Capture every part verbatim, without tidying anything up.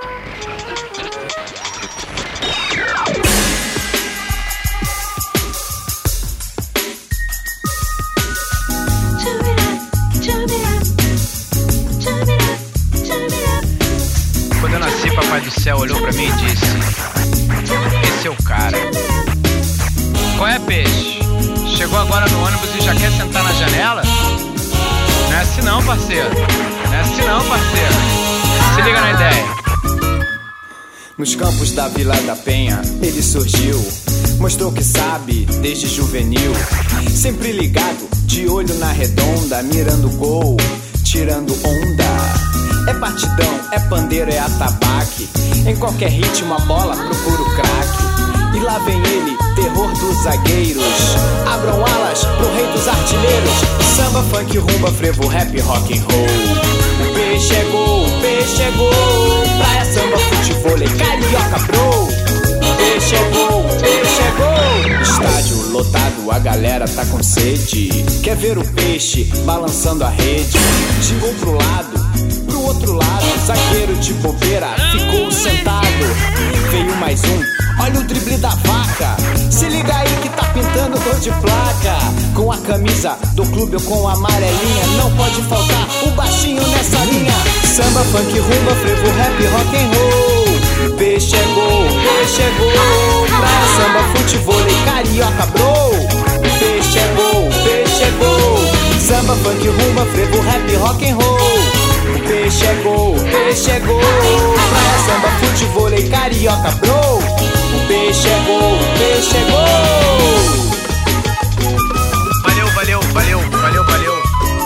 Quando eu nasci, papai do céu olhou pra mim e disse: esse é o cara. Qual é, peixe? Chegou agora no ônibus e já quer sentar na janela? Não é assim não, parceiro. Não é assim não, parceiro. Se liga na ideia. Nos campos da Vila da Penha, ele surgiu, mostrou que sabe desde juvenil. Sempre ligado, de olho na redonda, mirando gol, tirando onda. É partidão, é pandeiro, é atabaque. Em qualquer ritmo a bola procura o craque. E lá vem ele, terror dos zagueiros. Abram alas pro rei dos artilheiros. Samba, funk, rumba, frevo, rap, rock and roll. O P chegou, o P chegou. Praia, samba, futevôlei, carioca, bro. O P chegou, o P chegou. Estádio lotado, a galera tá com sede. Quer ver o peixe balançando a rede. Gingou pro lado, pro outro lado, zagueiro de bobeira ficou sentado. Veio mais um, olha o drible da vaca. Se liga aí que tá pintando gol de placa. Com a camisa do clube ou com a amarelinha, não pode faltar o baixinho nessa linha. Samba, funk, rumba, frevo, rap, rock and roll. O P chegou, o P chegou. Praia, samba, futevôlei, carioca, bro. O P chegou, o P chegou. Samba, funk, rumba, frevo, rap, rock and roll. O P chegou, o P chegou. Praia, samba, futevôlei, carioca, bro. O P chegou, o P chegou. Valeu, valeu, valeu, valeu, valeu.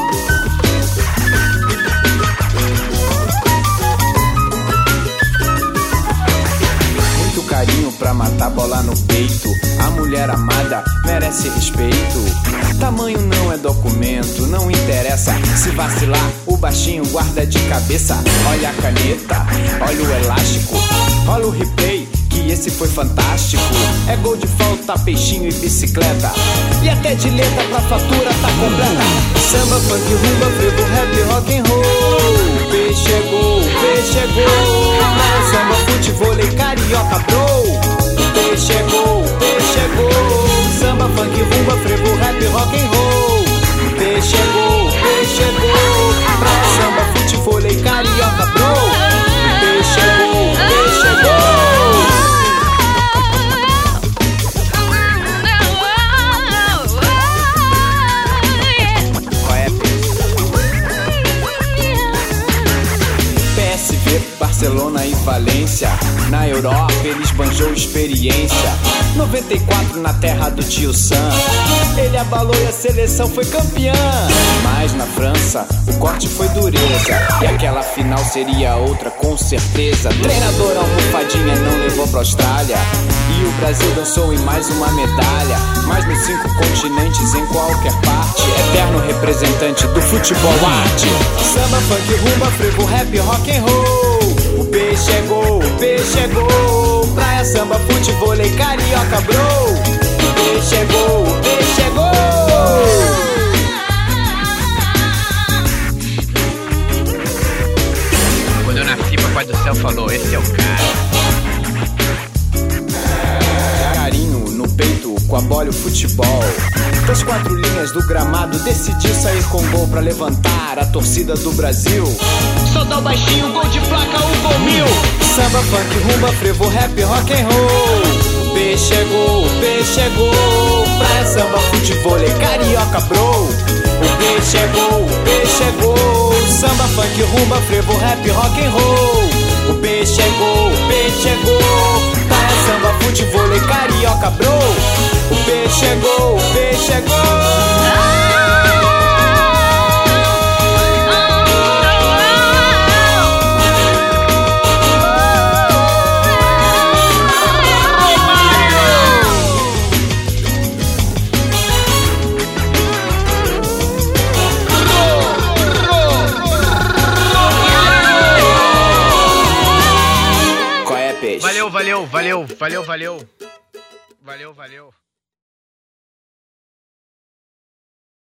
Muito carinho pra matar bola no peito. A mulher amada merece respeito. Tamanho não é documento, não interessa. Se vacilar, o baixinho guarda de cabeça. Olha a caneta, olha o elástico, olha o replay, que esse foi fantástico. É gol de falta, peixinho e bicicleta. E até de letra pra fatura tá completa. Samba, funk, rumba, frevo, rap, rock and roll. O P chegou, o P chegou. Praia, samba, futevôlei, carioca, bro. O P chegou, o P chegou. Samba, funk, rumba, frevo, rap, rock and roll. O P chegou, o P chegou. Praia, samba, futevôlei, carioca, bro. O P chegou, o P chegou. Barcelona e Valência, na Europa ele esbanjou experiência. Noventa e quatro na terra do tio Sam, ele abalou e a seleção foi campeã. Mas na França o corte foi dureza, e aquela final seria outra com certeza. Treinador almofadinha não levou pra Austrália, e o Brasil dançou em mais uma medalha. Mas nos cinco continentes, em qualquer parte, eterno representante do futebol arte. Samba, funk, rumba, frevo, rap, rock and roll. O P chegou, o P chegou. Praia, samba, futevôlei, carioca, bro. O P chegou, o P chegou. Quando eu nasci, papai do céu falou: esse é o cara. Carinho no peito, com a bola e o futebol. Das quatro linhas do gramado, decidiu sair com gol pra levantar a torcida do Brasil. Só dá o baixinho, gol de placa, o gol mil. Samba, funk, rumba, frevo, rap, rock and roll. O P chegou, o P chegou. Praia, samba, futevôlei, carioca, bro. O P chegou, o P chegou. Samba, funk, rumba, frevo, rap, rock and roll. O P chegou, o P chegou. Praia, samba, futevôlei, carioca, bro. O P chegou, o P chegou. Valeu, valeu, valeu, valeu, valeu. Valeu, valeu.